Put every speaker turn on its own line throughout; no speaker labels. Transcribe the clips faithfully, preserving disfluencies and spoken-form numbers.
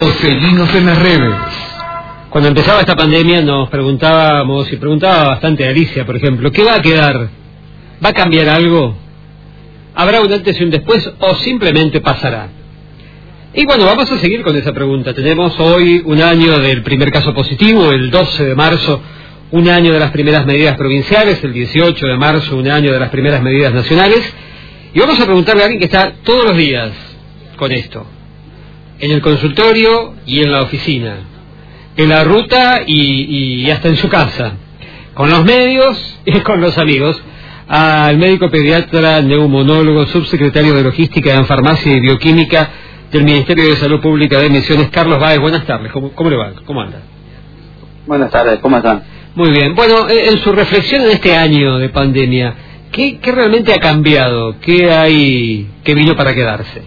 Seguimos en las redes.
Cuando empezaba esta pandemia nos preguntábamos, y preguntaba bastante a Alicia, por ejemplo, ¿qué va a quedar? ¿Va a cambiar algo? ¿Habrá un antes y un después o simplemente pasará? Y bueno, vamos a seguir con esa pregunta. Tenemos hoy un año del primer caso positivo, el doce de marzo, un año de las primeras medidas provinciales, el dieciocho de marzo, un año de las primeras medidas nacionales, y vamos a preguntarle a alguien que está todos los días con esto, en el consultorio y en la oficina, en la ruta y, y hasta en su casa, con los medios y con los amigos, al médico pediatra, neumonólogo, subsecretario de Logística en Farmacia y Bioquímica del Ministerio de Salud Pública de Misiones, Carlos Báez. Buenas tardes, ¿cómo, cómo le va? ¿Cómo anda?
Buenas tardes, ¿cómo están?
Muy bien. Bueno, en su reflexión en este año de pandemia, ¿qué, qué realmente ha cambiado? ¿Qué hay que vino para quedarse?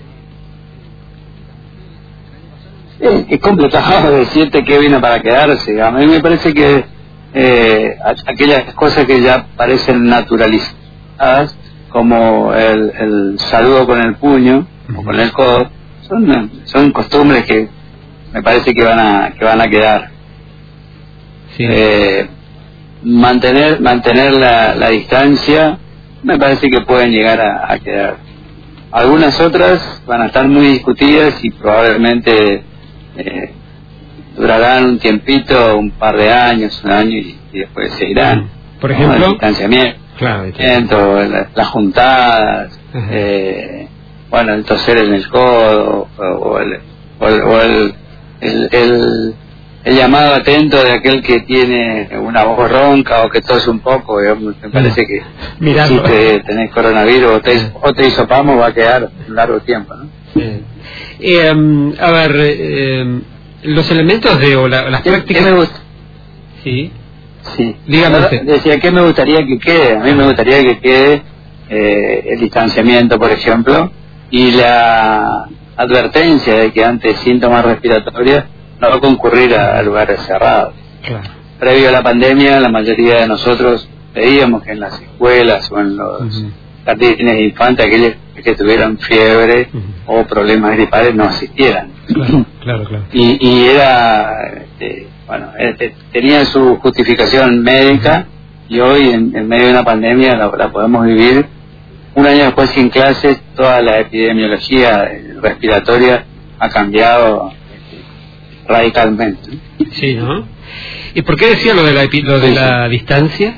Es, es complicado decirte que vino para quedarse. A mí me parece que eh, aquellas cosas que ya parecen naturalizadas, como el, el saludo con el puño o con el codo, son, son costumbres que me parece que van a que van a quedar. Sí. Eh, mantener mantener la, la distancia me parece que pueden llegar a, a quedar. Algunas otras van a estar muy discutidas y probablemente eh, durarán un tiempito, un par de años, un año y, y después seguirán.
Por ejemplo,
el distanciamiento,
claro,
las la juntadas, eh, bueno, el toser en el codo o, o, el, o, el, o el, el, el el llamado atento de aquel que tiene una voz ronca o que tose un poco. Digamos, me parece que
Mirando.
si te tenés coronavirus o te, o te hisopamos va a quedar un largo tiempo, ¿no?
Sí. Eh, a ver, eh, los elementos de o la, las
¿Qué,
prácticas.
¿Qué me gusta?
Sí.
Sí.
Dígame usted.
Decía, ¿qué me gustaría que quede? A mí me gustaría que quede eh, el distanciamiento, por ejemplo, y la advertencia de que ante síntomas respiratorios no concurrir a, a lugares cerrados.
Claro.
Previo a la pandemia, la mayoría de nosotros veíamos que en las escuelas o en los uh-huh. jardines de infantes, aquellos que tuvieran fiebre uh-huh. o problemas gripales no asistieran.
Claro, claro, claro.
Y, y era, este, bueno, este, tenía su justificación médica uh-huh. y hoy, en, en medio de una pandemia, la, la podemos vivir. Un año después, sin clases, toda la epidemiología respiratoria ha cambiado radicalmente.
Sí, ¿no? ¿Y por qué decía lo de la, lo de la distancia?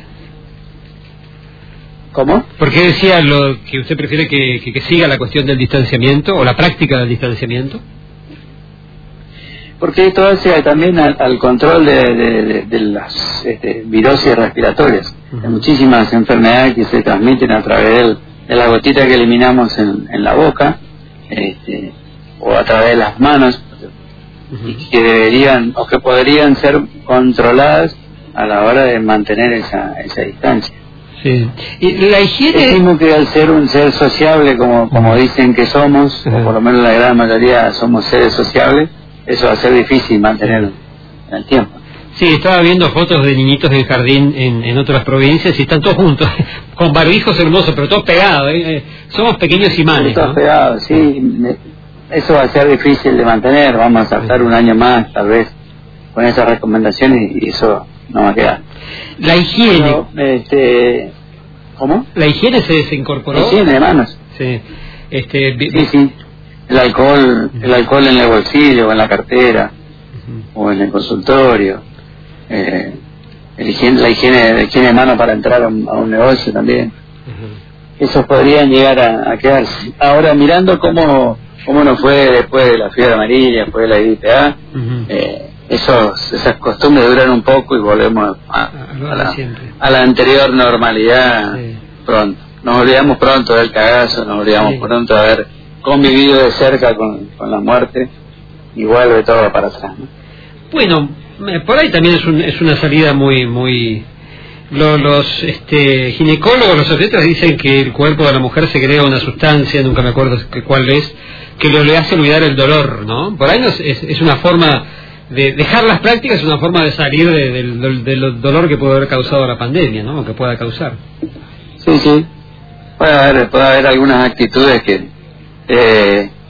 ¿Cómo?
¿Por qué decía lo que usted prefiere que, que, que siga la cuestión del distanciamiento o la práctica del distanciamiento?
Porque esto hace también al, al control de, de, de, de las este, virosis respiratorias. Uh-huh. Hay muchísimas enfermedades que se transmiten a través del, de la gotita que eliminamos en, en la boca, este, o a través de las manos, uh-huh. y que deberían o que podrían ser controladas a la hora de mantener esa esa distancia.
Sí. Y la higiene,
decimos que al ser un ser sociable, como como uh-huh. dicen que somos, uh-huh. o por lo menos la gran mayoría somos seres sociables, eso va a ser difícil mantener en el tiempo.
Sí, estaba viendo fotos de niñitos del jardín en, en otras provincias y están todos juntos, con barbijos hermosos, pero todos pegados, ¿eh? Somos pequeños imanes,
todos
¿no?
pegados, sí. Eso va a ser difícil de mantener, vamos a saltar un año más, tal vez, con esas recomendaciones y eso no va a quedar.
La higiene.
Pero, este, ¿cómo?
La higiene se, se incorporó.
La higiene de manos.
Sí. Este,
sí, sí. El alcohol, el alcohol en el bolsillo, o en la cartera, uh-huh. o en el consultorio. Eh, el higiene, la higiene, la higiene de manos para entrar a un, a un negocio también. Uh-huh. Esos podrían llegar a, a quedarse. Ahora, mirando cómo cómo nos fue después de la fiebre amarilla, después de la gripe A, uh-huh. eh, esos, esas costumbres duran un poco y volvemos a, a, la, a la anterior normalidad sí. pronto. Nos olvidamos pronto del cagazo, nos olvidamos sí. pronto de haber convivido de cerca con, con la muerte y vuelve todo para atrás, ¿no?
Bueno, por ahí también es, un, es una salida muy muy Los, los este, ginecólogos, los obstetras dicen que el cuerpo de la mujer se crea una sustancia, nunca me acuerdo cuál es, que lo le hace olvidar el dolor, ¿no? Por ahí no es, es, es una forma de dejar las prácticas, es una forma de salir de, de, de, del dolor que puede haber causado la pandemia, ¿no? O que pueda causar.
Sí, sí. Puede haber, puede haber algunas actitudes que eh,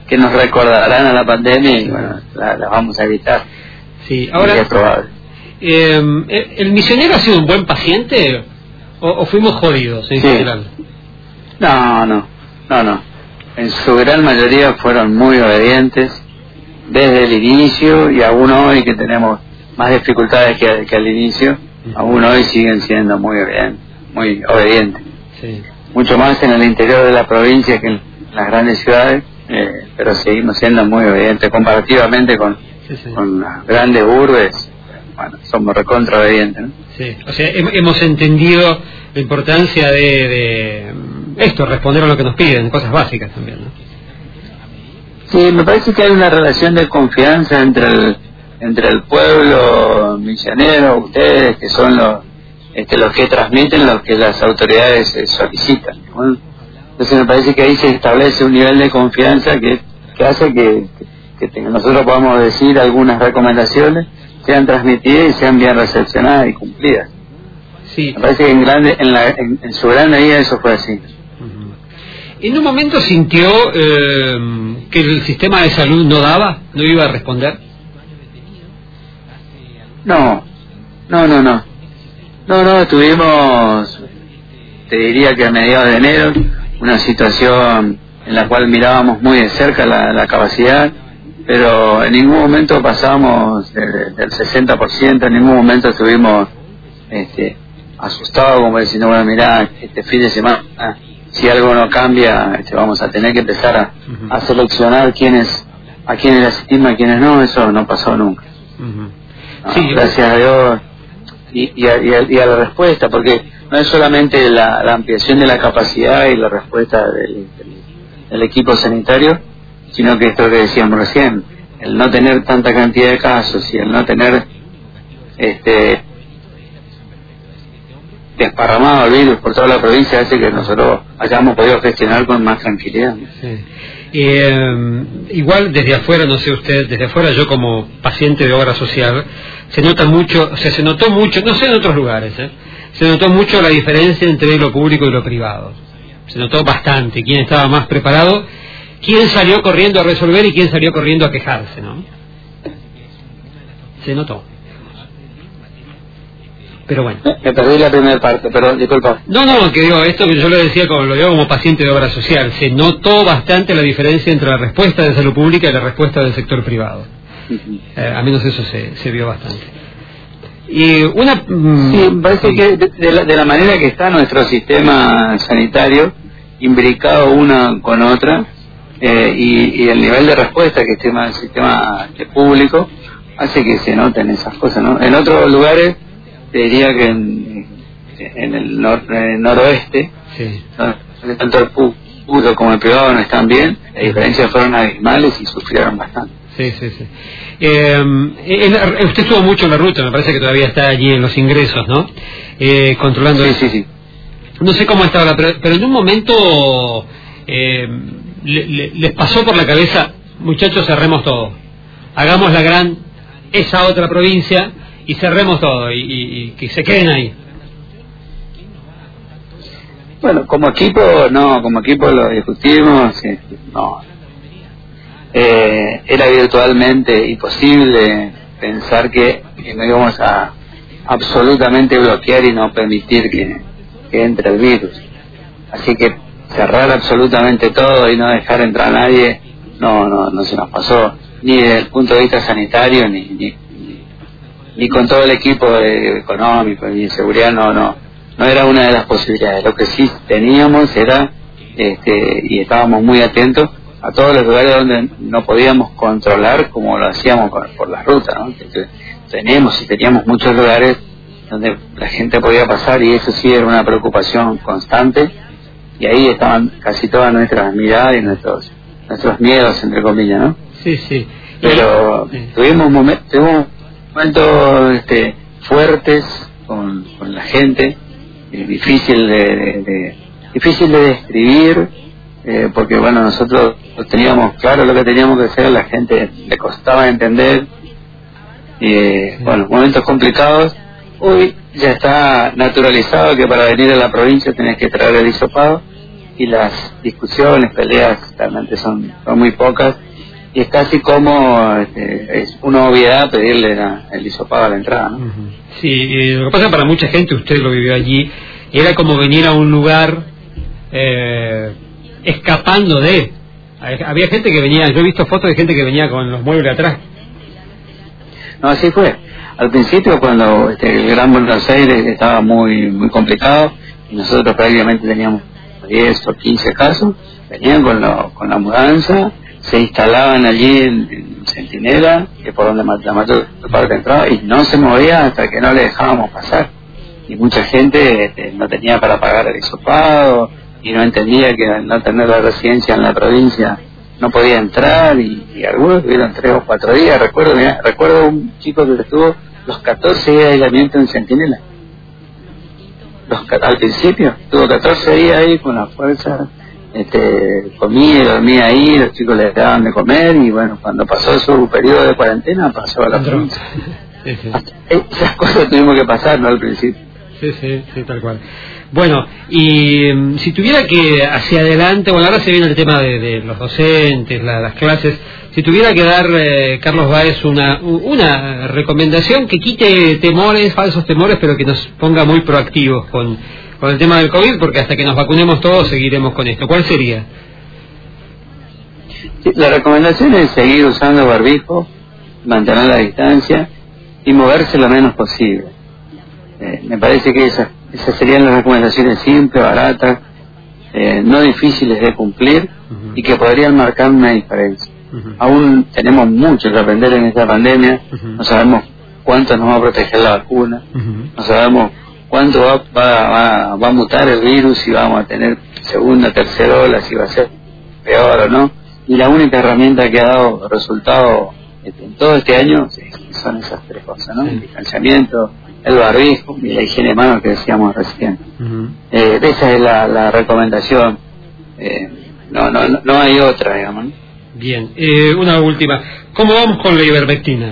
que nos recordarán a la pandemia y bueno, la, la vamos a evitar.
Sí, ahora,
es probable.
Eh, ¿el misionero ha sido un buen paciente o, o fuimos jodidos en
sí.
general?
No, no, no, no. En su gran mayoría fueron muy obedientes desde el inicio y aún hoy que tenemos más dificultades que, que al inicio, aún hoy siguen siendo muy obedientes, muy obedientes.
Sí. Mucho
más en el interior de la provincia que en las grandes ciudades, eh, pero seguimos siendo muy obedientes comparativamente con, sí, sí. con las grandes urbes. Bueno, somos recontra obedientes, ¿no?
Sí, o sea, hemos entendido la importancia de, de esto, responder a lo que nos piden, cosas básicas también, ¿no?
Sí, me parece que hay una relación de confianza entre el entre el pueblo misionero, ustedes que son los este, los que transmiten lo que las autoridades eh, solicitan, ¿no? Entonces me parece que ahí se establece un nivel de confianza que, que hace que, que, que nosotros podamos decir algunas recomendaciones sean transmitidas y sean bien recepcionadas y cumplidas.
Sí.
Me parece que en, grande, en, la, en, en su gran medida eso fue así.
Uh-huh. ¿En un momento sintió eh, que el sistema de salud no daba, no iba a responder?
No, no, no, no. No, no, tuvimos, te diría que a mediados de enero, una situación en la cual mirábamos muy de cerca la, la capacidad, pero en ningún momento pasamos del, del sesenta por ciento, en ningún momento estuvimos este, asustados como diciendo, bueno, mirá, este fin de semana, ah, si algo no cambia, este, vamos a tener que empezar a, uh-huh. a seleccionar quiénes, a quiénes asistimos y a quiénes no, eso no pasó nunca. Uh-huh. No, sí, gracias a Dios y, y, a, y, a, y a la respuesta, porque no es solamente la, la ampliación de la capacidad y la respuesta del, del, del equipo sanitario, sino que esto que decíamos recién, el no tener tanta cantidad de casos y el no tener este desparramado el virus por toda la provincia hace que nosotros hayamos podido gestionar con más tranquilidad.
Sí. Eh, igual desde afuera, no sé usted, desde afuera yo como paciente de obra social, se nota mucho, o sea, se notó mucho, no sé en otros lugares, ¿eh? se notó mucho la diferencia entre lo público y lo privado. Se notó bastante quién estaba más preparado, quién salió corriendo a resolver y quién salió corriendo a quejarse, ¿no? Se notó. Pero bueno.
Me perdí la primera parte, pero disculpa.
No, no, que digo, esto que yo lo decía como, lo digo como paciente de obra social, se notó bastante la diferencia entre la respuesta de salud pública y la respuesta del sector privado. Uh-huh. Eh, a menos eso se, se vio bastante. Y una...
Mm, sí, me parece sí. que de, de, la, de la manera que está nuestro sistema sanitario, imbricado una con otra, eh, y, y el nivel de respuesta que tiene el sistema público, hace que se noten esas cosas, ¿no? En otros lugares, te diría que en, en el nor, eh, noroeste, sí. ¿no? tanto el público como el privado no están bien, las diferencias fueron abismales y sufrieron bastante.
Sí, sí, sí. Eh, en, usted estuvo mucho en la ruta, me parece que todavía está allí en los ingresos, ¿no? Eh, controlando.
Sí, sí, sí.
No sé cómo estaba, pero, pero en un momento eh, le, le, les pasó por la cabeza, muchachos, cerremos todo, hagamos la gran, esa otra provincia y cerremos todo y, y, y que se queden ahí.
Bueno, como equipo, no, como equipo lo discutimos, sí, no. Eh, era virtualmente imposible pensar que, que no íbamos a absolutamente bloquear y no permitir que, que entre el virus. Así que cerrar absolutamente todo y no dejar entrar a nadie, no, no, no se nos pasó, ni desde el punto de vista sanitario, ni, ni, ni con todo el equipo de, económico y de seguridad, no, no, no era una de las posibilidades. Lo que sí teníamos era, este, y estábamos muy atentos a todos los lugares donde no podíamos controlar como lo hacíamos por, por la ruta, ¿no? Entonces, tenemos y teníamos muchos lugares donde la gente podía pasar y eso sí era una preocupación constante y ahí estaban casi todas nuestras miradas y nuestros nuestros miedos, entre comillas, ¿no?
Sí, sí.
Pero sí. tuvimos momentos tuvimos momentos este, fuertes con, con la gente, eh, difícil de, de, de difícil de describir, eh, porque bueno, nosotros teníamos claro lo que teníamos que hacer, la gente le costaba entender, eh, sí. bueno, momentos complicados. Hoy ya está naturalizado que para venir a la provincia tenés que traer el hisopado y las discusiones, peleas realmente son, son muy pocas, y es casi como este, es una obviedad pedirle la, el hisopado a la entrada, ¿no?
Uh-huh. Sí, y lo que pasa para mucha gente, usted lo vivió allí, era como venir a un lugar eh, escapando de... Había gente que venía, yo he visto fotos de gente que venía con los muebles atrás.
No, así fue. Al principio, cuando este, el Gran Buenos Aires estaba muy muy complicado, y nosotros prácticamente teníamos diez o quince casos, venían con, lo, con la mudanza, se instalaban allí en, en Centinela, que por donde la mayor parte entraba, y no se movía hasta que no le dejábamos pasar. Y mucha gente este, no tenía para pagar el hisopado, y no entendía que al no tener la residencia en la provincia no podía entrar, y, y algunos tuvieron tres o cuatro días. Recuerdo mira, recuerdo un chico que estuvo los catorce días de aislamiento en Centinela. Los, al principio estuvo catorce días ahí con la fuerza, este, comía y dormía ahí, los chicos les daban de comer, y bueno, cuando pasó su periodo de cuarentena pasó a la provincia. Sí, sí. Esas cosas tuvimos que pasar, ¿no? Al principio.
Sí, sí, sí, tal cual. Bueno, y um, si tuviera que hacia adelante, bueno, ahora se viene el tema de, de los docentes, la, las clases, si tuviera que dar, eh, Carlos Báez, una, una recomendación que quite temores, falsos temores, pero que nos ponga muy proactivos con, con el tema del COVID, porque hasta que nos vacunemos todos seguiremos con esto, ¿cuál sería?
Sí, la recomendación es seguir usando barbijo, mantener la distancia y moverse lo menos posible. Eh, me parece que esas, esas serían las recomendaciones simples, baratas, eh, no difíciles de cumplir, uh-huh, y que podrían marcar una diferencia. Uh-huh. Aún tenemos mucho que aprender en esta pandemia, uh-huh, no sabemos cuánto nos va a proteger la vacuna, uh-huh, no sabemos cuánto va, va, va, va a mutar el virus, si vamos a tener segunda, tercera ola, si va a ser peor o no, y la única herramienta que ha dado resultado en todo este año son esas tres cosas, ¿no? El distanciamiento, el barbijo y la higiene de manos que decíamos recién. Uh-huh. Eh, esa es la, la recomendación. Eh, no, no, no hay otra, digamos, ¿no?
Bien, eh, una última. ¿Cómo vamos con la ivermectina?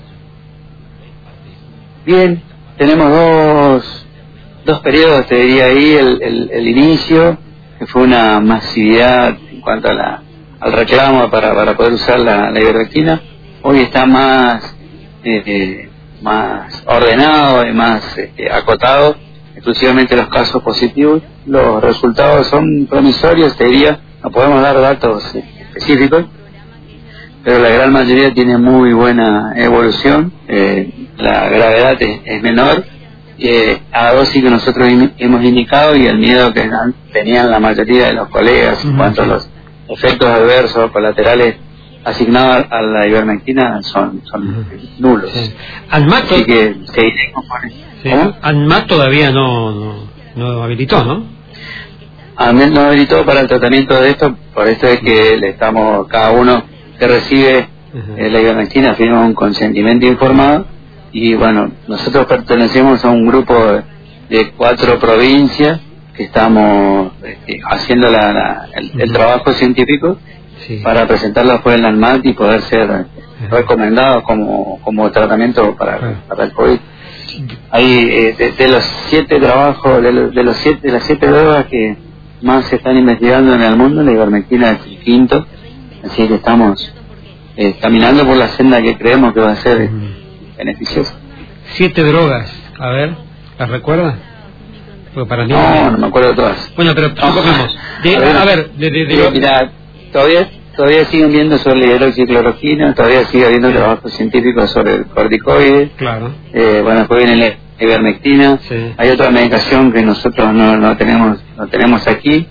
Bien, tenemos dos, dos periodos, te diría ahí, el, el, el inicio, que fue una masividad en cuanto a la, al reclamo para, para poder usar la, la ivermectina. Hoy está más... Eh, más ordenado y más este, acotado, exclusivamente los casos positivos. Los resultados son promisorios, te diría, no podemos dar datos eh, específicos, pero la gran mayoría tiene muy buena evolución, eh, la gravedad es, es menor, eh, a la dosis que nosotros in, hemos indicado, y el miedo que tenían la mayoría de los colegas en cuanto a los efectos adversos colaterales asignados a la ivermectina son, son uh-huh, nulos. Sí.
ANMAT,
Así que seguiremos con eso.
Sí. ANMAT todavía no, no, no habilitó, ¿no?
ANMAT no habilitó para el tratamiento de esto, por eso es que le estamos, cada uno que recibe uh-huh, eh, la ivermectina firma un consentimiento informado, y bueno, nosotros pertenecemos a un grupo de, de cuatro provincias que estamos eh, haciendo la, la, el, uh-huh, el trabajo científico, sí, para presentarlo después en la ANMAT y poder ser uh-huh, recomendados como, como tratamiento para, uh-huh, para el COVID. Hay eh, de, de los siete trabajos, de los, de los siete, de las siete drogas que más se están investigando en el mundo, la ivermectina es el quinto, así que estamos eh, caminando por la senda que creemos que va a ser uh-huh, beneficiosa.
Siete drogas, a ver, ¿las recuerdas? Porque para mí
no, no me acuerdo de todas.
Bueno, pero supongamos, de, a ver, a ver de, de, de,
de, mira, todavía todavía siguen viendo sobre la hidroxicloroquina, todavía sigue habiendo sí, trabajos científicos sobre el corticoide,
claro,
eh, bueno, después viene la ivermectina, sí, hay otra medicación que nosotros no, no tenemos no tenemos aquí,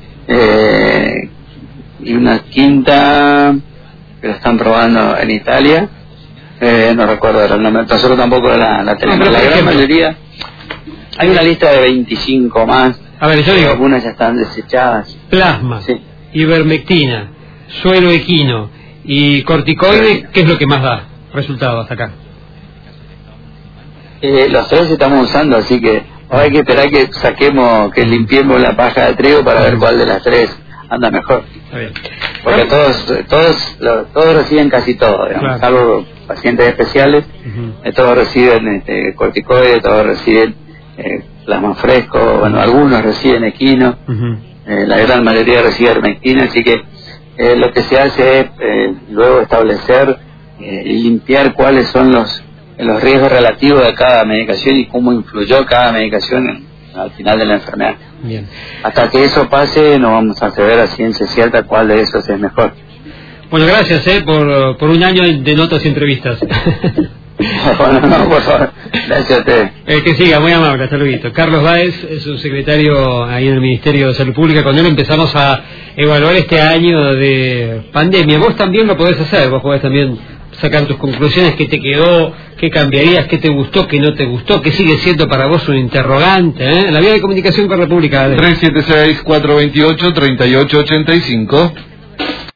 eh, y una quinta que la están probando en Italia, eh, no recuerdo el nombre, nosotros tampoco la, la tenemos, no, la gran mayoría, hay una lista de veinticinco más,
a ver, yo digo,
algunas ya están desechadas.
Plasma, sí, ivermectina, suero equino y corticoide, ¿qué es lo que más da resultado hasta acá?
Eh, los tres estamos usando, así que ahora hay que esperar que saquemos, que limpiemos la paja de trigo para ver cuál de las tres anda mejor. Está bien. Porque todos todos todos reciben casi todo, digamos, claro, salvo pacientes especiales, uh-huh, todos reciben este, corticoide, todos reciben eh, plasma fresco, bueno, algunos reciben equino, uh-huh, eh, la gran mayoría recibe ivermectina, así que eh, lo que se hace es eh, luego establecer eh, y limpiar cuáles son los, los riesgos relativos de cada medicación y cómo influyó cada medicación en, al final de la enfermedad.
Bien.
Hasta que eso pase no vamos a saber a ciencia cierta cuál de esos es mejor.
Bueno, gracias eh, por, por un año de notas y entrevistas.
Bueno, no, por favor. Gracias a ustedes.
Eh, que siga, muy amable, hasta luego. Carlos Báez es un secretario ahí en el Ministerio de Salud Pública. Con él empezamos a evaluar este año de pandemia. Vos también lo podés hacer, vos podés también sacar tus conclusiones, qué te quedó, qué cambiarías, qué te gustó, qué no te gustó, qué sigue siendo para vos un interrogante, ¿eh? La vía de comunicación con República.
tres siete seis, cuatro dos ocho, tres ocho ocho cinco.